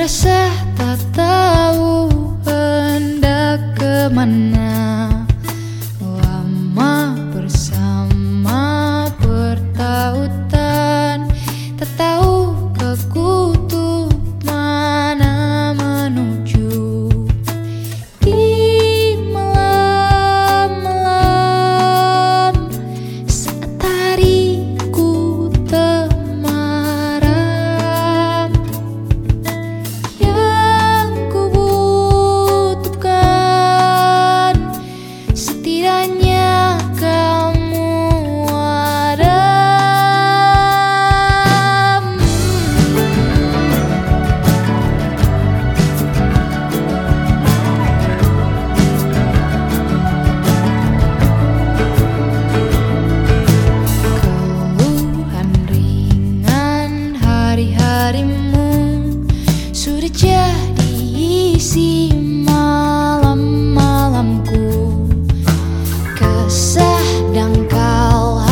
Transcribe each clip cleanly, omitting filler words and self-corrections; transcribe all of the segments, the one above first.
Resah tak tahu hendak kemana, lama bersama bertautan, tak tahu ke kutub mana menuju. Di malam-malam saat hariku temaram, yang ku butuhkan setidaknya kamu ada. Keluhan ringan hari-harimu sudah jadi isi malam-malamku. Kesah dangkal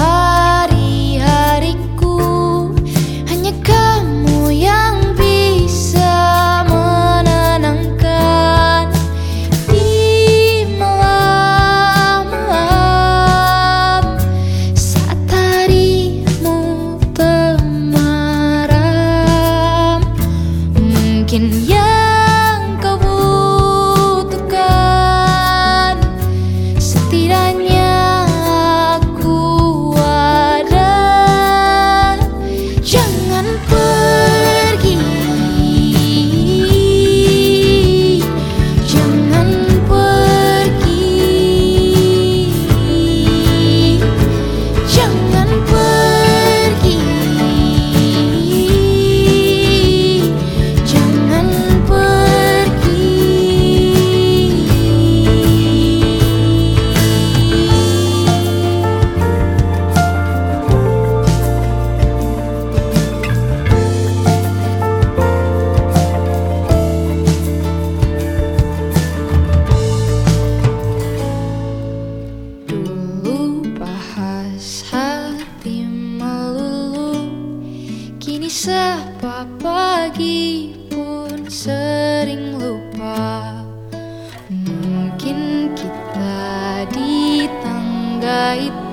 hari-hariku, hanya kamu yang bisa menenangkan. Di malam-malam saat harimu temaram, mungkin yang kau butuhkan setidaknya aku ada. Jangan pergi, jangan pergi, jangan pergi, jangan pergi. Dulu bahas hati melulu, kini sapa pagi pun sering lupa. Mungkin kita di tangga itu